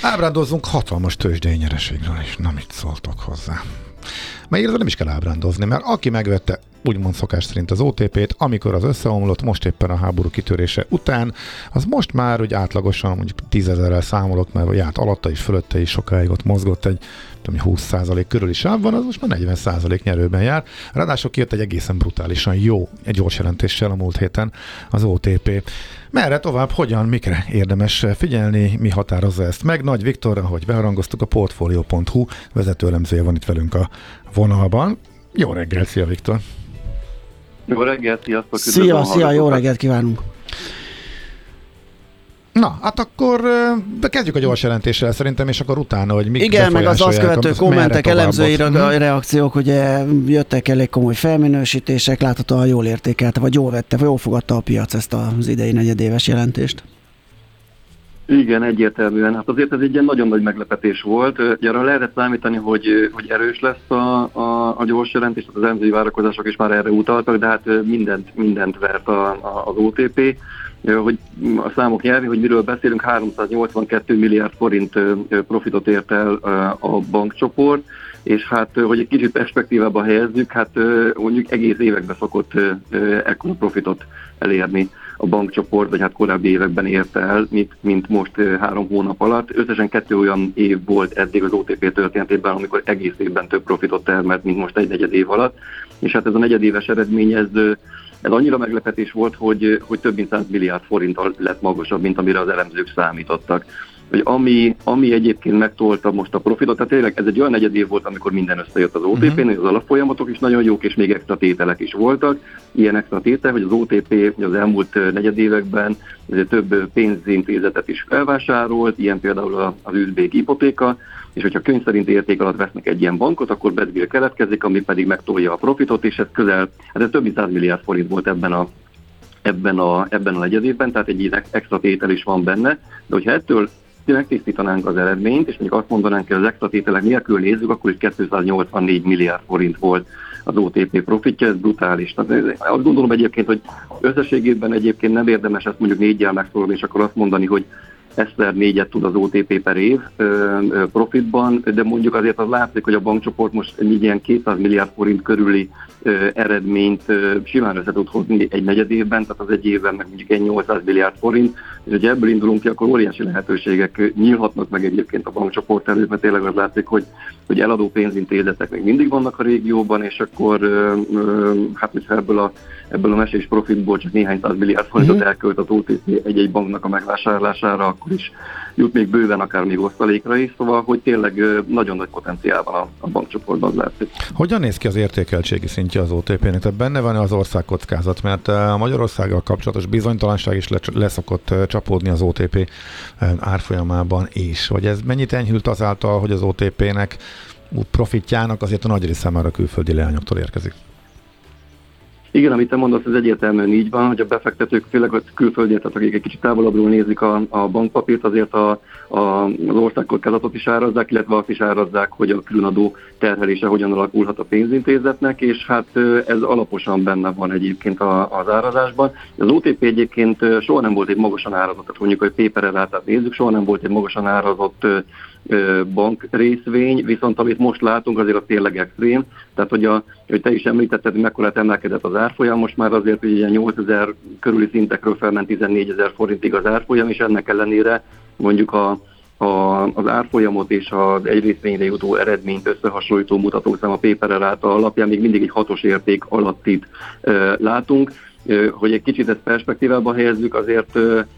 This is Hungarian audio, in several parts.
Ábrándozzunk hatalmas tőzsdei nyereségről is. Na, mit szóltok hozzá? Mert nem is kell ábrándozni, mert aki megvette úgymond szokás szerint az OTP-t, amikor az összeomlott, most éppen a háború kitörése után, az most már úgy átlagosan mondjuk 10 000-rel számolok, mert járt alatta is, fölötte is sokáig ott mozgott egy 20% körüli sávban, az most már 40% nyerőben jár. Ráadásul kijött egy egészen brutálisan jó, egy gyors jelentéssel a múlt héten az OTP. Merre tovább, hogyan, mikre érdemes figyelni, mi határozza ezt meg? Nagy Viktor, ahogy beharangoztuk, a Portfolio.hu vezetőelemzője van itt velünk a vonalban. Jó reggelt, szia Viktor! Jó reggelt, sziasztok! Szia, jó reggelt kívánunk! Na, hát akkor kezdjük a gyors jelentéssel szerintem, és akkor utána, hogy mik igen, meg az azt követő kommentek, elemzői reakciók, ugye jöttek elég komoly felminősítések, láthatóan jól értékelte, vagy jól vette, vagy jól fogadta a piac ezt az idei negyedéves jelentést. Igen, egyértelműen. Hát azért ez egy ilyen nagyon nagy meglepetés volt. Arra lehetett számítani, hogy erős lesz a gyors jelentés, az elemzői várakozások is már erre utaltak, de hát mindent vert az OTP. Hogy a számok nyelvi, hogy miről beszélünk, 382 milliárd forint profitot ért el a bankcsoport, és hát, hogy egy kicsit perspektívába helyezzük, hát mondjuk egész években szokott ekkora profitot elérni a bankcsoport, vagy hát korábbi években érte el, mint most 3 hónap alatt. Összesen 2 olyan év volt eddig az OTP történetében, amikor egész évben több profitot termelt, mint most egy negyed év alatt, és hát ez a negyedéves eredmény, ez annyira meglepetés volt, hogy több mint 100 milliárd forint lett magasabb, mint amire az elemzők számítottak. Hogy ami egyébként megtolta most a profitot, tehát tényleg ez egy olyan negyed év volt, amikor minden összejött az OTP-n, az alapfolyamatok is nagyon jók, és még extra tételek is voltak. Ilyen extra tétel, hogy az OTP az elmúlt negyed években több pénzintézetet is felvásárolt, ilyen például az üzbék hipotéka, és hogyha könyv szerint érték alatt vesznek egy ilyen bankot, akkor badwill keletkezik, ami pedig megtolja a profitot, és ez több mint 100 milliárd forint volt ebben a negyed évben, tehát egy ilyen extra tétel is van benne, de hogyha ettől megtisztítanánk az eredményt, és mondjuk azt mondanánk, hogy az extra tételek nélkül nézzük, akkor is 284 milliárd forint volt az OTP profitja, ez brutális. Tehát azt gondolom egyébként, hogy összességében egyébként nem érdemes ezt mondjuk 4-jel megszorolni, és akkor azt mondani, hogy egyszer 4-et tud az OTP per év profitban, de mondjuk azért az látszik, hogy a bankcsoport most egy ilyen 200 milliárd forint körüli eredményt simán össze tud hozni egy negyed évben, tehát az egy évben meg mondjuk egy 800 milliárd forint, és hogyha ebből indulunk ki, akkor óriási lehetőségek nyílhatnak meg egyébként a bankcsoport előtt, mert tényleg az látszik, hogy eladó pénzintézetek még mindig vannak a régióban, és akkor hát hogyha ebből a mesés profitból csak néhány 100 milliárd forintot elkölt az OTP egy-egy banknak a megvásárlására, akkor is jut még bőven, akár még osztalékra is, szóval, hogy tényleg nagyon nagy potenciál van a bankcsoportban látszik. Hogyan néz ki az értékeltségi szintje az OTP-nek? Tehát benne van az országkockázat, mert a Magyarországgal kapcsolatos bizonytalanság is leszokott csapódni az OTP árfolyamában is. Vagy ez mennyit enyhült azáltal, hogy az OTP-nek profitjának azért a nagy része már a külföldi leányoktól érkezik? Igen, amit te mondasz, ez egyértelműen így van, hogy a befektetők, főleg a külföldiek, tehát akik egy kicsit távolabbról nézik a bankpapírt, azért az országkockázatot is árazzák, illetve azt is árazzák, hogy a különadó terhelése hogyan alakulhat a pénzintézetnek, és hát ez alaposan benne van egyébként az árazásban. Az OTP egyébként soha nem volt egy magasan árazott, tehát mondjuk, hogy paper-rátát nézzük, soha nem volt egy magasan árazott bank részvény, viszont amit most látunk, azért a tényleg extrém. Tehát, hogy te is említetted, mekkorát emelkedett az árfolyam, most már azért, hogy ilyen 8000 körüli szintekről felment 14 000 forintig az árfolyam, és ennek ellenére mondjuk az árfolyamot és az egy részvényre jutó eredményt összehasonlító mutatószám a paper-ráta alapján még mindig egy 6-os érték alattit látunk. Hogy egy kicsit ezt perspektívába helyezzük, azért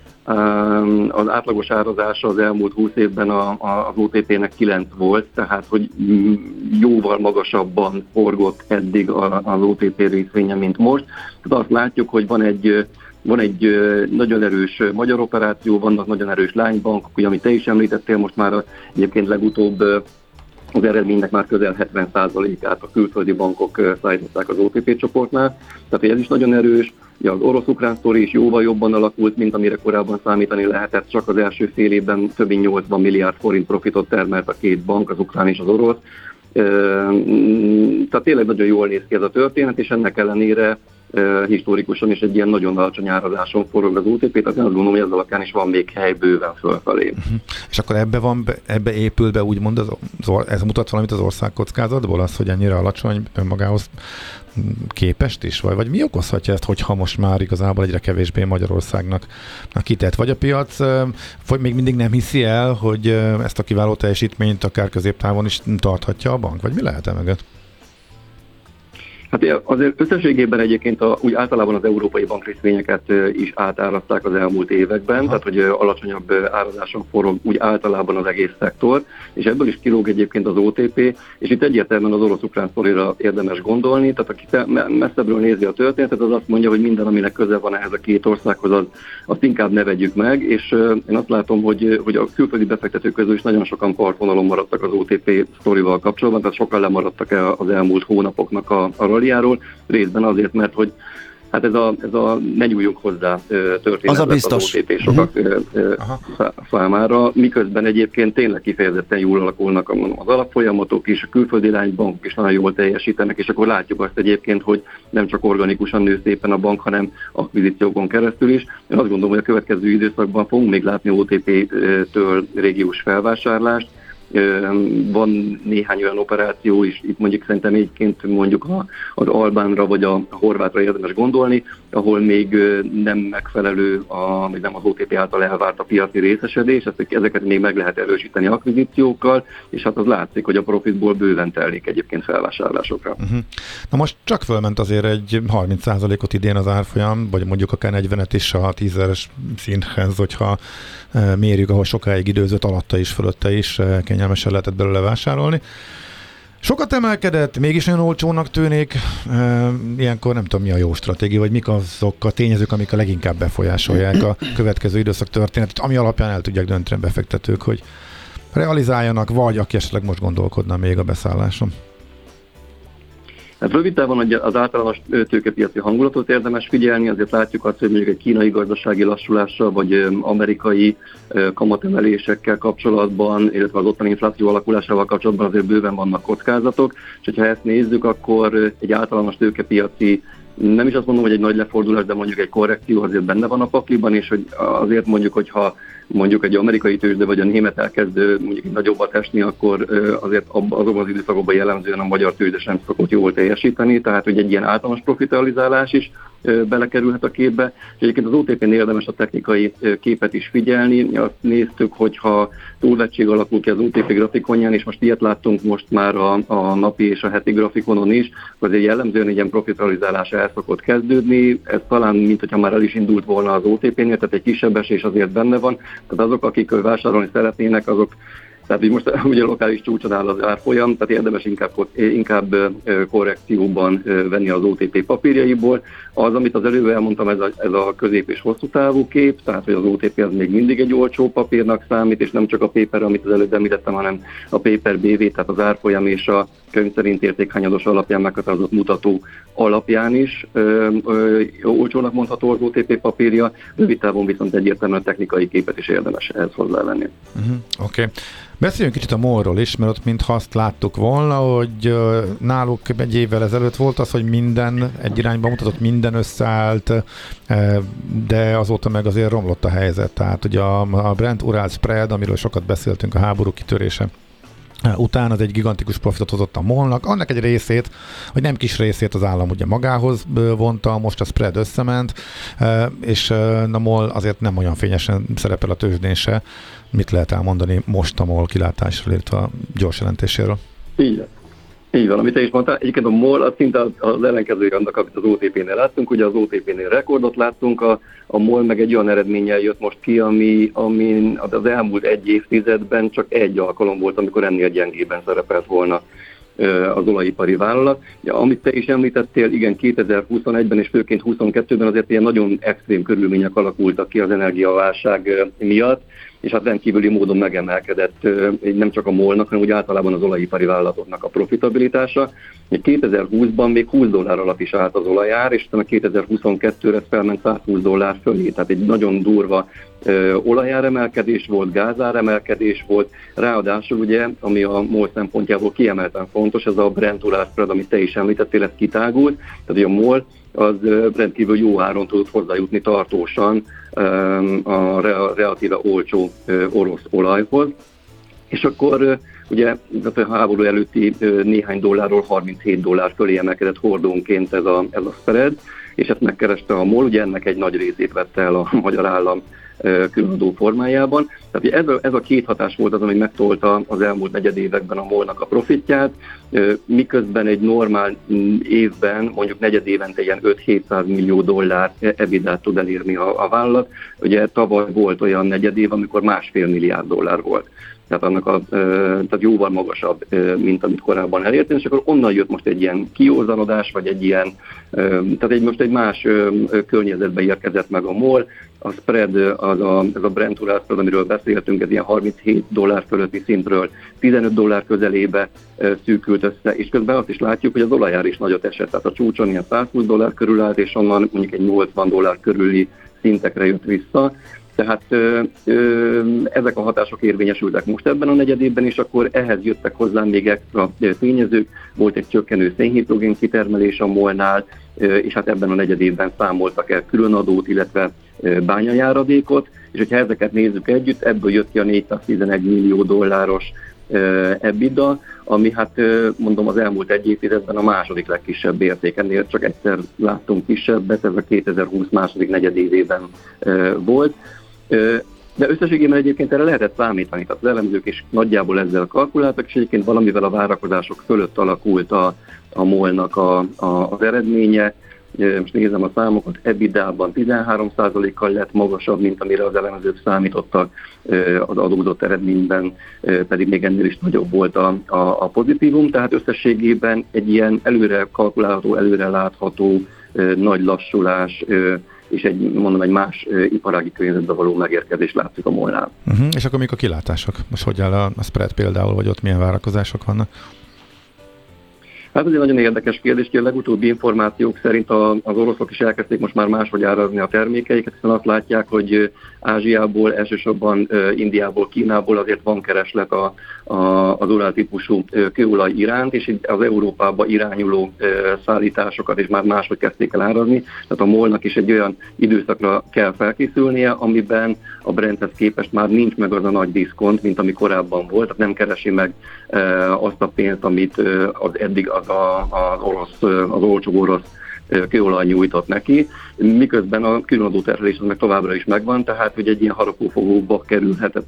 az átlagos árazása az elmúlt 20 évben az OTP-nek 9 volt, tehát hogy jóval magasabban forgott eddig az OTP részvénye, mint most. Tehát azt látjuk, hogy van egy nagyon erős magyar operáció, vannak nagyon erős lánybankok, ugye, amit te is említettél, most már egyébként legutóbb az eredménynek már közel 70%-át a külföldi bankok szállították az OTP csoportnál, tehát ez is nagyon erős. Ja, az orosz-ukrán sztori is jóval jobban alakult, mint amire korábban számítani lehetett, csak az első fél évben több mint 80 milliárd forint profitot termelt a két bank, az ukrán és az orosz. Tehát tényleg nagyon jól néz ki ez a történet, és ennek ellenére historikusan is egy ilyen nagyon alacsony árazáson forog az OTP, tehát én azt gondolom, hogy ez alapján is van még hely bőven fölfelé. És akkor ebbe épül be úgymond, ez mutat valamit az országkockázatból, az, hogy ennyire alacsony önmagához képest is? Vagy mi okozhatja ezt, hogyha most már igazából egyre kevésbé Magyarországnak kitett? Vagy a piac vagy még mindig nem hiszi el, hogy ezt a kiváló teljesítményt akár középtávon is tarthatja a bank? Vagy mi lehet mögött? Hát azért összességében egyébként úgy általában az európai bankrészvényeket is átárazták az elmúlt években, tehát hogy alacsonyabb árazáson forog úgy általában az egész szektor, és ebből is kilóg egyébként az OTP, és itt egyértelműen az orosz-ukrán sztorira érdemes gondolni, tehát aki messzebbről nézi a történetet, az azt mondja, hogy minden, aminek köze van ehhez a két országhoz, azt inkább ne vegyük meg, és én azt látom, hogy a külföldi befektetők közül is nagyon sokan partvonalon maradtak az OTP sztorival kapcsolatban, tehát sokan lemaradtak az elmúlt hónapoknak a ralliáról, részben azért, mert hogy hát ez a ne nyúljunk hozzá történet az OTP sokak számára, miközben egyébként tényleg kifejezetten jól alakulnak az alapfolyamatok is, a külföldi lánybankok is nagyon jól teljesítenek, és akkor látjuk azt egyébként, hogy nem csak organikusan nő szépen a bank, hanem akvizíciókon keresztül is. Én azt gondolom, hogy a következő időszakban fogunk még látni OTP-től régiós felvásárlást. Van néhány olyan operáció is, itt mondjuk szerintem egyébként mondjuk az albánra vagy a horvátra érdemes gondolni, ahol még nem megfelelő, még nem az OTP által elvárt a piaci részesedés, ezeket még meg lehet erősíteni akvizíciókkal, és hát az látszik, hogy a profitból bőven telik egyébként felvásárlásokra. Na most csak fölment azért egy 30%-ot idén az árfolyam, vagy mondjuk akár 40-et is a 10-es szinthez, hogyha mérjük, ahol sokáig időzött alatta is, fölötte is kényelmesen lehetett belőle vásárolni. Sokat emelkedett, mégis nagyon olcsónak tűnik. Ilyenkor nem tudom, mi a jó stratégia, vagy mik azok a tényezők, amik a leginkább befolyásolják a következő időszak történetét, ami alapján el tudják dönteni befektetők, hogy realizáljanak, vagy aki esetleg most gondolkodna még a beszálláson. Hát rövid távon az általános tőkepiaci hangulatot érdemes figyelni, azért látjuk azt, hogy mondjuk egy kínai gazdasági lassulással, vagy amerikai kamatemelésekkel kapcsolatban, illetve az ottani infláció alakulásával kapcsolatban azért bőven vannak kockázatok, és ha ezt nézzük, akkor egy általános tőkepiaci, nem is azt mondom, hogy egy nagy lefordulás, de mondjuk egy korrekció azért benne van a pakliban, és hogy azért mondjuk, hogyha mondjuk egy amerikai tőzsde vagy a német elkezd mondjuk nagyobbat esni, akkor azért azokban az időszakokban jellemzően a magyar tőzsde sem szokott jól teljesíteni, tehát hogy egy ilyen általános profitalizálás is belekerülhet a képbe. És egyébként az OTP-nél érdemes a technikai képet is figyelni. Azt néztük, hogyha túlvettség alakul ki az OTP grafikonján, és most ilyet láttunk most már a napi és a heti grafikonon is, akkor azért jellemzően egy ilyen profitalizálás el szokott kezdődni. Ez talán, mint hogyha már el is indult volna az OTP-nél, tehát egy kisebb esés azért benne van. Tehát azok, akik vásárolni szeretnének, azok, tehát így most ugye lokális csúcson áll az árfolyam, tehát érdemes inkább korrekcióban venni az OTP papírjaiból. Az, amit az előbb elmondtam, ez a közép- és hosszú távú kép, tehát hogy az OTP az még mindig egy olcsó papírnak számít, és nem csak a paper, amit az előbb említettem, hanem a paper BV, tehát az árfolyam és a könyv szerint értékhányados alapján meghatározott mutató alapján is olcsónak mondható az OTP papírja, rövid távon viszont egyértelműen technikai képet is érdemes ehhez hozzávenni. Oké. Beszéljünk kicsit a MOL-ról is, mert ott mintha azt láttuk volna, hogy náluk egy évvel ezelőtt volt az, hogy minden egy irányba mutatott, minden összeállt, de azóta meg azért romlott a helyzet. Tehát ugye a Brent-Ural spread, amiről sokat beszéltünk, a háború kitörése után az egy gigantikus profitot hozott a MOL-nak, annak egy részét, vagy nem kis részét az állam ugye magához vonta, most a spread összement, és a MOL azért nem olyan fényesen szerepel a tőzsdén se. Mit lehet elmondani most a MOL kilátásról, illetve a gyors jelentéséről? Így van, amit te is mondtál. Egyébként a MOL az szinte az ellenkezője annak, amit az OTP-nél láttunk. Ugye az OTP-nél rekordot láttunk, a MOL meg egy olyan eredménnyel jött most ki, ami az elmúlt egy évtizedben csak egy alkalom volt, amikor ennél gyengében szerepelt volna az olajipari vállalat. Ja, amit te is említettél, igen, 2021-ben és főként 2022-ben azért ilyen nagyon extrém körülmények alakultak ki az energiaválság miatt, és hát rendkívüli módon megemelkedett nem csak a MOL-nak, hanem úgy általában az olajipari vállalatoknak a profitabilitása. 2020-ban még $20 alatt is állt az olajár, és utána 2022-re felment $120 fölé, tehát egy nagyon durva olajáremelkedés volt, gázáremelkedés volt, ráadásul ugye, ami a MOL szempontjából kiemelten fontos, ez a Brent-Ural spread, amit te is említettél, ez kitágult, tehát ugye a MOL az rendkívül jó áron tudott hozzájutni tartósan a relatíve olcsó orosz olajhoz. És akkor ugye a háború előtti néhány dollárról $37 fölé emelkedett hordónként ez a spread, és ezt megkereste a MOL, ugye ennek egy nagy részét vette el a magyar állam különadó formájában. Tehát ez a két hatás volt az, ami megtolta az elmúlt negyedévekben a MOL-nak a profitját, miközben egy normál évben, mondjuk negyedévente ilyen $500-700 millió EBITDA-t tud elérni a vállalat. Ugye tavaly volt olyan negyedév, amikor $1,5 milliárd volt. Tehát tehát jóval magasabb, mint amit korábban elért, és akkor onnan jött most egy ilyen kiózanodás, vagy egy ilyen, tehát most egy más környezetbe érkezett meg a MOL. A spread, ez a Brent Urals spread, amiről beszéltünk, ez ilyen $37 fölötti szintről $15 közelébe szűkült össze, és közben azt is látjuk, hogy az olajár is nagyot esett, tehát a csúcson ilyen $120 körül állt, és onnan mondjuk egy $80 körüli szintekre jött vissza. Tehát ezek a hatások érvényesültek most ebben a negyedévben, és akkor ehhez jöttek hozzá még extra tényezők. Volt egy csökkenő szénhidrogén kitermelés a MOL-nál, és hát ebben a negyedévben számoltak el különadót, illetve bányajáradékot, és hogyha ezeket nézzük együtt, ebből jött ki a $411 millió EBITDA, ami hát mondom az elmúlt egy évtizedben a második legkisebb érték. Ennél csak egyszer láttunk kisebbet, ez a 2020 második negyedévében volt. De összességében egyébként erre lehetett számítani, tehát az elemzők is nagyjából ezzel kalkuláltak, és egyébként valamivel a várakozások fölött alakult a MOL-nak az eredménye. Most nézem a számokat, EBITDA-ban 13%-kal lett magasabb, mint amire az elemzők számítottak, az adózott eredményben pedig még ennél is nagyobb volt a pozitívum, tehát összességében egy ilyen előre kalkulálható, előre látható nagy lassulás, és egy más iparági környezetben való megérkezés látszik a MOL-nál. És akkor mik a kilátások? Most hogy áll a spread például, vagy ott milyen várakozások vannak? Hát ez egy nagyon érdekes kérdés, hogy a legutóbbi információk szerint az oroszok is elkezdték most már máshogy árazni a termékeiket, hiszen azt látják, hogy Ázsiából, elsősorban Indiából, Kínából azért van kereslet az Urál típusú kőolaj iránt, és az Európába irányuló szállításokat is már máshogy kezdték el árazni. Tehát a MOL-nak is egy olyan időszakra kell felkészülnie, amiben a Brenthez képest már nincs meg az a nagy diszkont, mint ami korábban volt, tehát nem keresi meg azt a pénzt, amit eddig az olcsó orosz kőolaj nyújtott neki, miközben a különadó terhelés az meg továbbra is megvan, tehát hogy egy ilyen harapófogóba kerülhet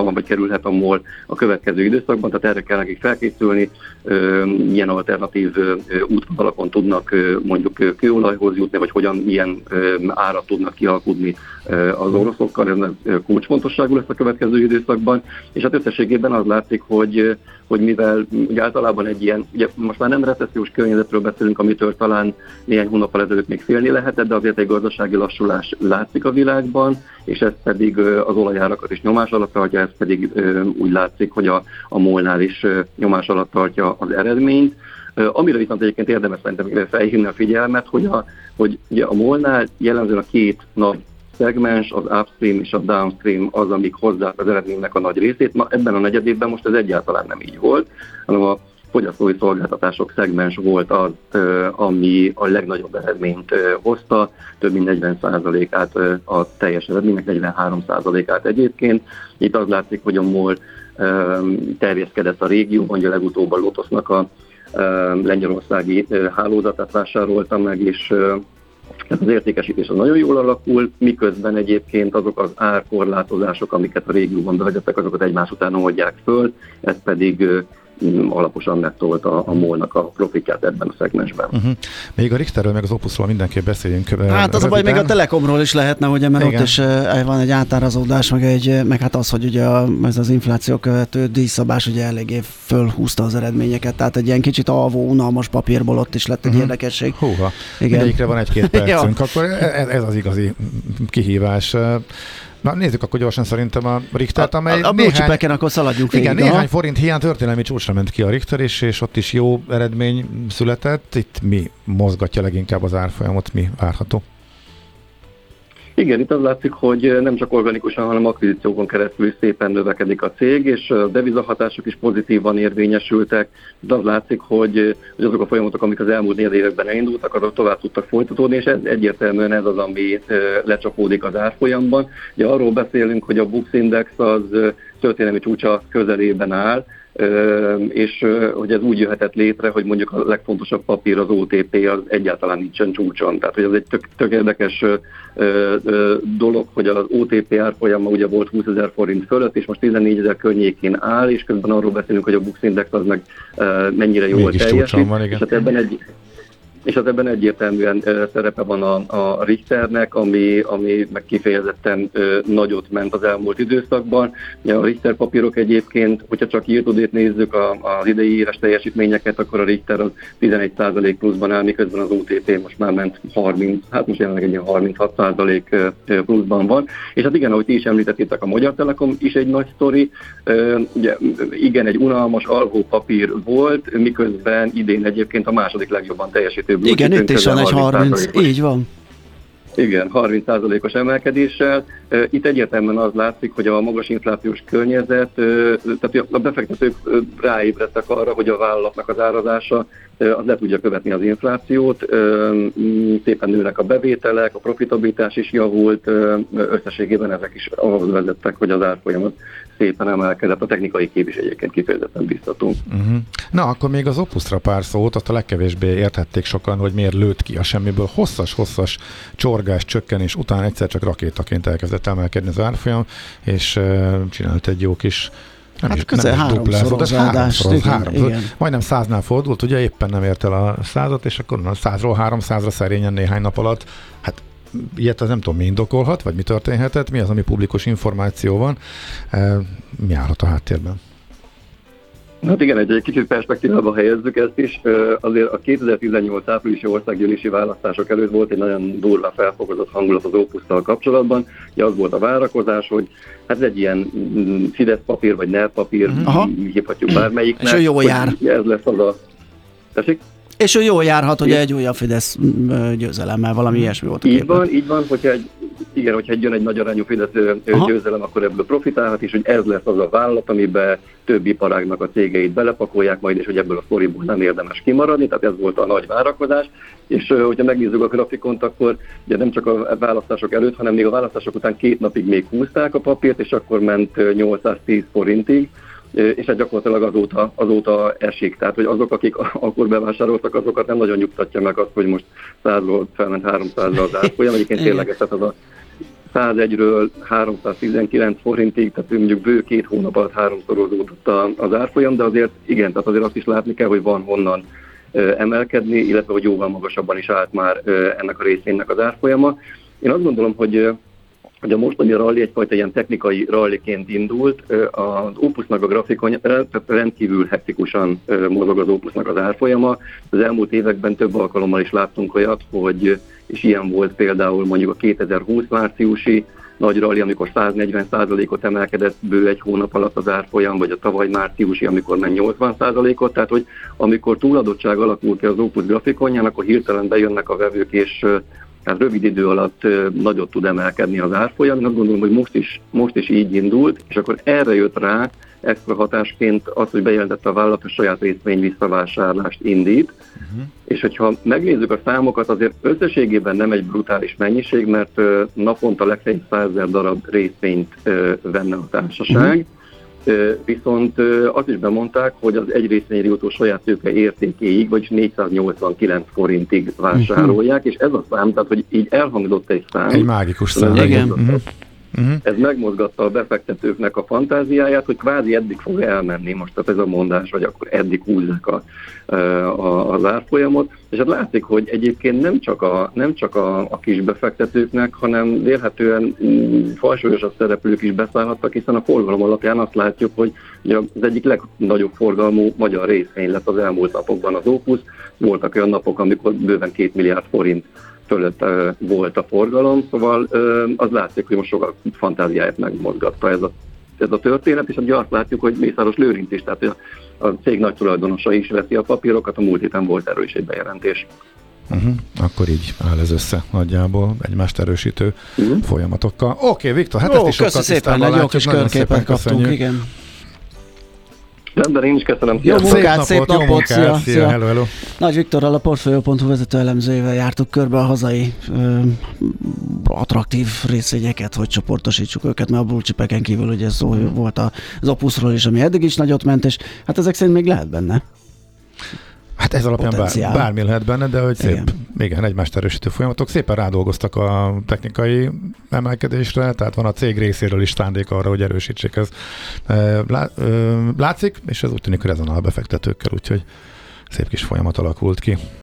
a MOL a következő időszakban, tehát erre kell nekik felkészülni, milyen alternatív útvonalakon tudnak mondjuk kőolajhoz jutni, vagy milyen árat tudnak kialkudni az oroszokkal, ez kulcsfontosságú lesz a következő időszakban, és hát összességében az látszik, hogy mivel ugye általában egy ilyen, ugye most már nem recessziós környezetről beszélünk, amitől talán néhány hónappal ezelőtt még félni lehetett, de azért egy gazdasági lassulás látszik a világban, és ez pedig az olajárakat is nyomás alatt tartja, ez pedig úgy látszik, hogy a MOL-nál is nyomás alatt tartja az eredményt. Amire viszont egyébként érdemes szerintem felhívni a figyelmet, hogy ugye a MOL-nál jellemzően a két nagy szegmens, az upstream és a downstream az, amik hozzák az eredménynek a nagy részét. Ebben a negyedévben most ez egyáltalán nem így volt, hanem a fogyasztói szolgáltatások szegmens volt az, ami a legnagyobb eredményt hozta, több mint 40%-át a teljes eredménynek, 43%-át egyébként. Itt az látszik, hogy a MOL terjeszkedett a régióban, ugye legutóbb a Lotusnak a lengyelországi hálózatát vásárolta meg, és az értékesítés az nagyon jól alakul, miközben egyébként azok az árkorlátozások, amiket a régióban bevezettek, azokat egymás után oldják föl, ez pedig alaposan megtolt a MOL-nak a profitját ebben a szegmensben. Még a Richterről, meg az Opusról mindenképp beszéljünk. Hát az a baj, még a Telekomról is lehetne, ugye, mert igen, ott is van egy átárazódás, meg hát az, hogy ugye ez az infláció követő díjszabás ugye eléggé fölhúzta az eredményeket, tehát egy ilyen kicsit alvó, unalmas papírból ott is lett egy érdekesség. Húha, mindegyikre van egy-két percünk, akkor ez az igazi kihívás. Na nézzük akkor gyorsan szerintem a Richtert, amely a bőcsipeken akkor szaladjunk végig. Igen, néhány forint hiány történelmi csúcsra ment ki a Richter és ott is jó eredmény született. Itt mi mozgatja leginkább az árfolyamot, mi várható? Igen, itt az látszik, hogy nem csak organikusan, hanem akvizíciókon keresztül is szépen növekedik a cég, és a devizahatások is pozitívan érvényesültek, de az látszik, hogy azok a folyamatok, amik az elmúlt 4 években elindultak, azok tovább tudtak folytatódni, és egyértelműen ez az, ami lecsapódik az árfolyamban. Ugye arról beszélünk, hogy a Bux Index az történelmi csúcsa közelében áll, és hogy ez úgy jöhetett létre, hogy mondjuk a legfontosabb papír, az OTP, az egyáltalán nincsen csúcson. Tehát, hogy ez egy tök érdekes dolog, hogy az OTP árfolyama ugye volt 20 000 forint fölött, és most 14 000 környékén áll, és közben arról beszélünk, hogy a Bux Index az meg mennyire jól teljesít. Van, igen. És hát ebben egyértelműen szerepe van a Richternek, ami meg kifejezetten nagyot ment az elmúlt időszakban. A Richter papírok egyébként, hogyha csak year-to-date nézzük az idei éves teljesítményeket, akkor a Richter az 11% pluszban áll, miközben az OTP most már ment 30, hát most jelenleg egy ilyen 36% pluszban van. És hát igen, ahogy ti is említettétek, a Magyar Telekom is egy nagy sztori. Ugye, igen, egy unalmas alvó papír volt, miközben idén egyébként a második legjobban teljesítő. Igen, itt is van egy 30, így van. Igen, 30%-os emelkedéssel. Itt egyértelműen az látszik, hogy a magas inflációs környezet, tehát a befektetők ráébredtek arra, hogy a vállalatnak az árazása az le tudja követni az inflációt, szépen nőnek a bevételek, a profitabilitás is javult, összességében ezek is ahhoz vezettek, hogy az árfolyamat szépen emelkedett. A technikai kép is egyébként kifejezetten biztatunk. Na, akkor még az Opusra pár szót, azt a legkevésbé értették sokan, hogy miért lőtt ki a semmiből. Hosszas csorgás, csökkenés után egyszer csak rakétaként elkezdett emelkedni az árfolyam, és csinált egy jó kis közel háromszorozás. Majdnem 100-nál fordult, ugye éppen nem ért el a 100-at, és akkor 100-ról 300-ra szerényen néhány nap alatt. Hát ilyet az nem tudom, mi indokolhat, vagy mi történhetett, mi az, ami publikus információ van, mi állhat a háttérben? Hát igen, egy kicsit perspektívába helyezzük ezt is. Azért a 2018 áprilisi országgyűlési választások előtt volt egy nagyon durva felfokozott hangulat az Opusszal kapcsolatban. Ugye az volt a várakozás, hogy hát ez egy ilyen Fidesz papír, vagy NER papír, hívhatjuk bármelyiknek. És ő jól jár. Ez lesz az a... Tessék? És ő jól járhat, hogy egy újabb Fidesz győzelemmel, valami ilyesmi volt a képen. Így van, hogyha jön egy nagy arányú Fidesz győzelem, akkor ebből profitálhat, és hogy ez lesz az a vállalat, amiben több iparágnak a cégeit belepakolják majd, és hogy ebből a sztoriból nem érdemes kimaradni, tehát ez volt a nagy várakozás. És hogyha megnézzük a grafikont, akkor ugye nem csak a választások előtt, hanem még a választások után 2 napig még húzták a papírt, és akkor ment 810 forintig. És hát gyakorlatilag azóta esik. Tehát, hogy azok, akik akkor bevásároltak, azokat nem nagyon nyugtatja meg azt, hogy most 100-ról felment 300-ra az árfolyam. Egyébként tényleg ez az a 101-ről 319 forintig, tehát mondjuk bő 2 hónap alatt 3-szorozódott az árfolyam, de azért igen, tehát azért azt is látni kell, hogy van honnan emelkedni, illetve hogy jóval magasabban is állt már ennek a részvénynek az árfolyama. Én azt gondolom, hogy a mostani rally egyfajta ilyen technikai ralliként indult, az Opusnak a grafikon rendkívül hektikusan mozog az Opusnak az árfolyama. Az elmúlt években több alkalommal is láttunk olyat, hogy, és ilyen volt például mondjuk a 2020 márciusi nagy rally, amikor 140%-ot emelkedett bő egy hónap alatt az árfolyam, vagy a tavaly márciusi, amikor meg 80%-ot, tehát hogy amikor túladottság alakul ki az Opus grafikonján, akkor hirtelen bejönnek a vevők, és hát rövid idő alatt nagyot tud emelkedni az árfolyam. Én azt gondolom, hogy most is így indult, és akkor erre jött rá extra hatásként az, hogy bejelentette a vállalat, a saját részvény visszavásárlást indít. És hogyha megnézzük a számokat, azért összességében nem egy brutális mennyiség, mert naponta legfeljebb 100 000 darab részvényt venne a társaság. Viszont azt is bemondták, hogy az egy részvényre jutó saját tőke értékéig, vagyis 489 forintig vásárolják, és ez a szám, tehát hogy így elhangzott egy szám. Egy mágikus szám. Ez megmozgatta a befektetőknek a fantáziáját, hogy kvázi eddig fog elmenni most, tehát ez a mondás, vagy akkor eddig húzzák az árfolyamot, és hát látszik, hogy egyébként nem csak a kis befektetőknek, hanem vélhetően fajsúlyosabb szereplők is beszállhattak, hiszen a forgalom alapján azt látjuk, hogy az egyik legnagyobb forgalmú magyar részvény lett az elmúlt napokban az Opus. Voltak olyan napok, amikor bőven 2 milliárd forint fölött volt a forgalom, szóval az látszik, hogy most sokkal fantáziáját megmozgatta ez a történet, és ugye azt látjuk, hogy Mészáros Lőrinc is, tehát a cég nagy tulajdonosa is veszi a papírokat, a múlt héten volt erről is egy bejelentés. Akkor így áll ez össze nagyjából egymást erősítő folyamatokkal. Oké, Viktor, hát ezt is sokkal tisztában látjuk. Jó kis körképet kaptunk, igen. De én is köszönöm. Jó munkát, szép napot, szia. Hello. Nagy Viktorral, a Portfolio.hu vezető elemzőjével jártuk körbe a hazai attraktív részvényeket, hogy csoportosítsuk őket, mert a blue chipeken kívül ugye szó volt az Opusról is, ami eddig is nagyot ment, és hát ezek szerint még lehet benne. Hát ez alapján bármi lehet benne, de hogy szép, igen, egymást erősítő folyamatok. Szépen rádolgoztak a technikai emelkedésre, tehát van a cég részéről is szándék arra, hogy erősítsék, ez látszik, és ez úgy tűnik rezonál befektetőkkel, úgyhogy szép kis folyamat alakult ki.